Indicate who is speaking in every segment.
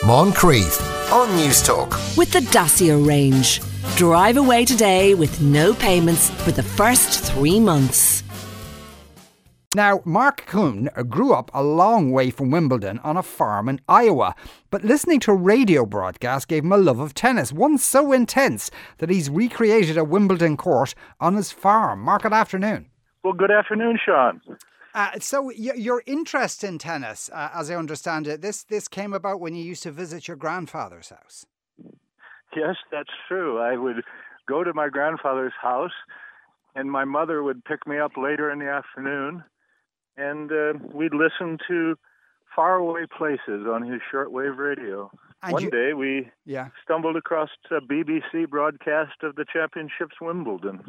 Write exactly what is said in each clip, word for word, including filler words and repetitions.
Speaker 1: Moncrief on News Talk.
Speaker 2: With the Dacia range. Drive away today with no payments for the first three months.
Speaker 3: Now, Mark Kuhn grew up a long way from Wimbledon on a farm in Iowa, but listening to a radio broadcast gave him a love of tennis, one so intense that he's recreated a Wimbledon court on his farm. Mark, good afternoon.
Speaker 4: Well, good afternoon, Sean.
Speaker 3: Uh, so y- your interest in tennis, uh, as I understand it, this this came about when you used to visit your grandfather's house.
Speaker 4: Yes, that's true. I would go to my grandfather's house, and my mother would pick me up later in the afternoon, and uh, we'd listen to faraway places on his shortwave radio. And One you, day we yeah. stumbled across a B B C broadcast of the Championships Wimbledon.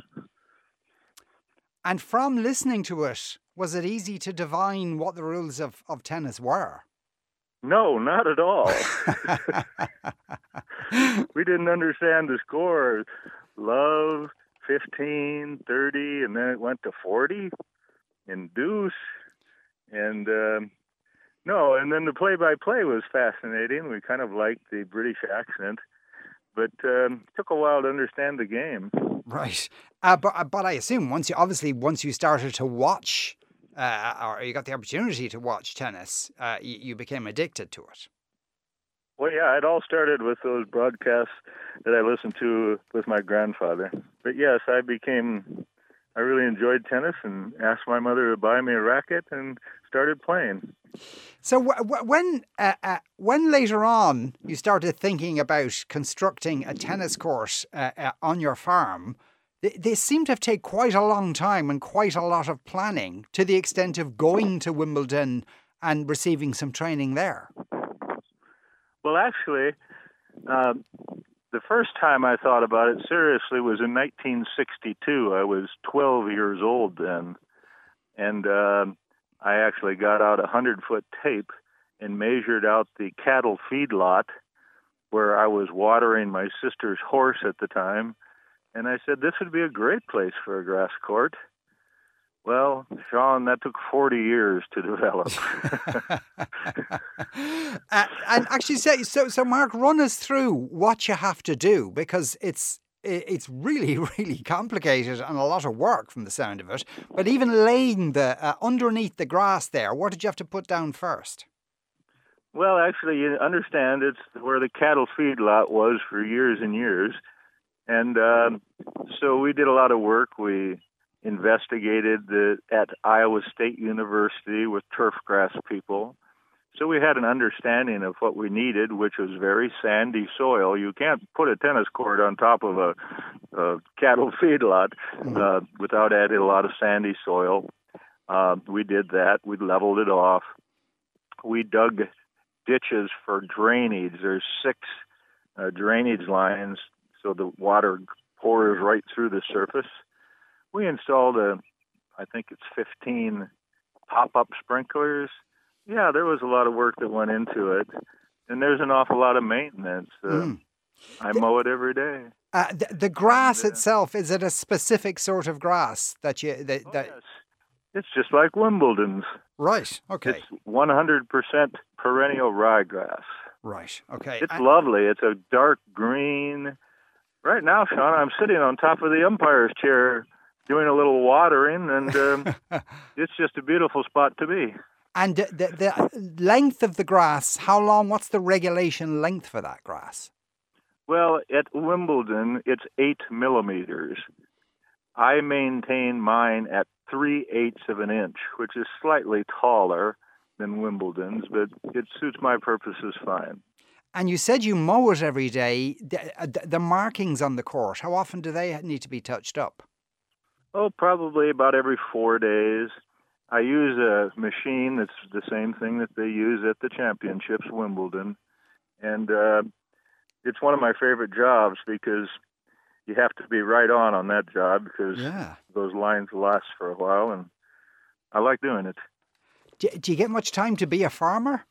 Speaker 3: And from listening to it, was it easy to divine what the rules of, of tennis were?
Speaker 4: No, not at all. We didn't understand the score. Love, fifteen, thirty, and then it went to forty, and deuce. And um, no, and then the play-by-play was fascinating. We kind of liked the British accent, but um, it took a while to understand the game.
Speaker 3: Right. Uh, but, but I assume once you, obviously, once you started to watch, uh, or you got the opportunity to watch tennis, uh, you, you became addicted to it.
Speaker 4: Well, yeah, it all started with those broadcasts that I listened to with my grandfather. But yes, I became, I really enjoyed tennis and asked my mother to buy me a racket and started playing.
Speaker 3: So w- w- when uh, uh, when later on you started thinking about constructing a tennis court uh, uh, on your farm, they, they seem to have taken quite a long time and quite a lot of planning, to the extent of going to Wimbledon and receiving some training there.
Speaker 4: Well, actually, uh, the first time I thought about it seriously was in nineteen sixty-two. I was twelve years old then, and uh, I actually got out a hundred-foot tape and measured out the cattle feedlot where I was watering my sister's horse at the time, and I said, this would be a great place for a grass court. Well, Sean, that took forty years to develop.
Speaker 3: uh, and actually, so, so, so Mark, run us through what you have to do, because it's it's really, really complicated and a lot of work from the sound of it. But even laying the uh, underneath the grass there, what did you have to put down first?
Speaker 4: Well, actually, you understand it's where the cattle feedlot was for years and years. And um, so we did a lot of work. We investigated the, at Iowa State University with turf grass people. So we had an understanding of what we needed, which was very sandy soil. You can't put a tennis court on top of a, a cattle feedlot uh, without adding a lot of sandy soil. Uh, we did that. We leveled it off. We dug ditches for drainage. There's six uh, drainage lines, so the water pours right through the surface. We installed a, I think it's fifteen pop-up sprinklers. Yeah, there was a lot of work that went into it, and there's an awful lot of maintenance. Uh, mm. I mow it every day.
Speaker 3: Uh, the, the grass and, uh, itself, is it a specific sort of grass that you that,
Speaker 4: oh,
Speaker 3: that...
Speaker 4: Yes. It's just like Wimbledon's.
Speaker 3: Right. Okay.
Speaker 4: It's one hundred percent perennial ryegrass.
Speaker 3: Right. Okay.
Speaker 4: It's
Speaker 3: I...
Speaker 4: lovely. It's a dark green. Right now, Sean, I'm sitting on top of the umpire's chair doing a little watering, and um, it's just a beautiful spot to be.
Speaker 3: And the, the, the length of the grass, how long, what's the regulation length for that grass?
Speaker 4: Well, at Wimbledon, it's eight millimeters. I maintain mine at three-eighths of an inch, which is slightly taller than Wimbledon's, but it suits my purposes fine.
Speaker 3: And you said you mow it every day. The, the markings on the court, how often do they need to be touched up?
Speaker 4: Oh, probably about every four days. I use a machine that's the same thing that they use at the Championships, Wimbledon. And uh, it's one of my favorite jobs because you have to be right on on that job because yeah. those lines last for a while, and I like doing it.
Speaker 3: Do, do you get much time to be a farmer?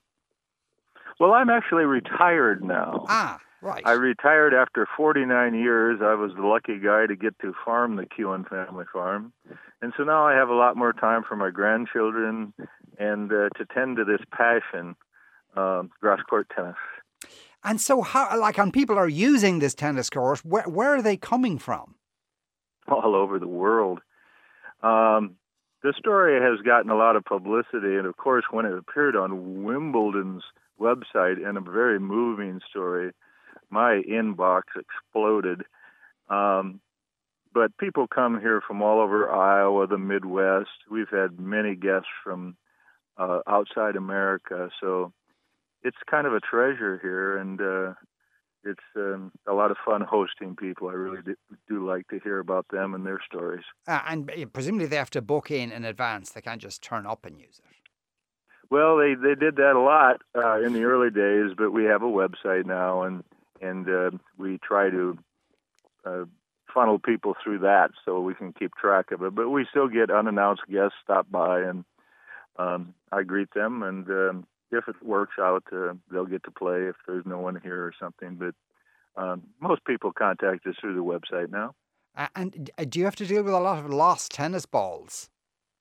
Speaker 4: Well, I'm actually retired now.
Speaker 3: Ah, right.
Speaker 4: I retired after forty-nine years. I was the lucky guy to get to farm the Kuhn family farm. And so now I have a lot more time for my grandchildren and uh, to tend to this passion, uh, grass court tennis.
Speaker 3: And so, how, like, when people are using this tennis court, where, where are they coming from?
Speaker 4: All over the world. Um, the story has gotten a lot of publicity, and of course, when it appeared on Wimbledon's website, and a very moving story, my inbox exploded. Um, but people come here from all over Iowa, the Midwest. We've had many guests from uh, outside America, so it's kind of a treasure here, and uh, it's um, a lot of fun hosting people. I really do, do like to hear about them and their stories.
Speaker 3: Uh, and presumably they have to book in in advance. They can't just turn up and use it.
Speaker 4: Well, they, they did that a lot uh, in the early days, but we have a website now, and and uh, we try to uh, funnel people through that so we can keep track of it. But we still get unannounced guests stop by, and um, I greet them, and um, if it works out, uh, they'll get to play if there's no one here or something. But um, most people contact us through the website now.
Speaker 3: Uh, and do you have to deal with a lot of lost tennis balls?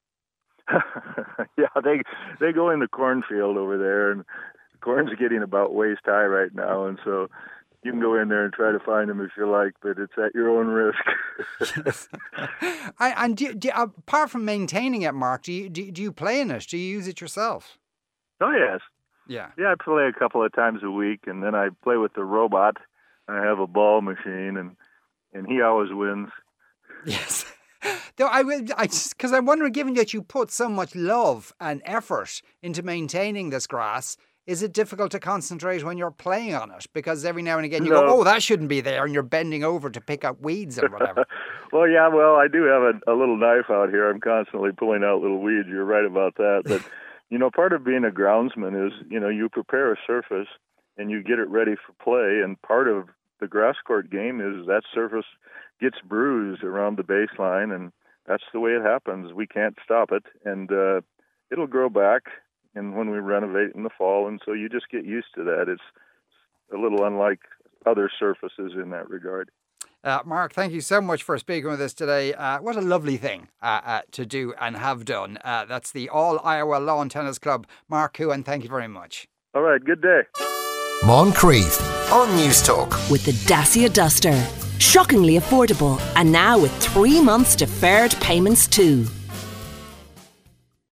Speaker 4: Yeah, they they go in the cornfield over there, and the corn's getting about waist high right now, and so you can go in there and try to find them if you like, but it's at your own risk.
Speaker 3: Yes. I, and do, do, apart from maintaining it, Mark, do you, do, do you play in it? Do you use it yourself?
Speaker 4: Oh, yes.
Speaker 3: Yeah.
Speaker 4: Yeah, I play a couple of times a week, and then I play with the robot. I have a ball machine, and, and he always wins.
Speaker 3: Yes. Though I will, I just because I'm wondering, given that you put so much love and effort into maintaining this grass, is it difficult to concentrate when you're playing on it? Because every now and again you
Speaker 4: no.
Speaker 3: go, oh, that shouldn't be there, and you're bending over to pick up weeds or whatever.
Speaker 4: Well, yeah, well, I do have a, a little knife out here. I'm constantly pulling out little weeds. You're right about that. But, you know, part of being a groundsman is, you know, you prepare a surface and you get it ready for play. And part of the grass court game is that surface gets bruised around the baseline, and that's the way it happens. We can't stop it, and uh, it'll grow back. And when we renovate in the fall, and so you just get used to that. It's a little unlike other surfaces in that regard.
Speaker 3: Uh, Mark, thank you so much for speaking with us today. Uh, what a lovely thing uh, uh, to do and have done. Uh, that's the All Iowa Lawn Tennis Club. Mark Coohan, thank you very much.
Speaker 4: All right, good day.
Speaker 1: Moncrief on News Talk.
Speaker 2: With the Dacia Duster. Shockingly affordable, and now with three months deferred payments too.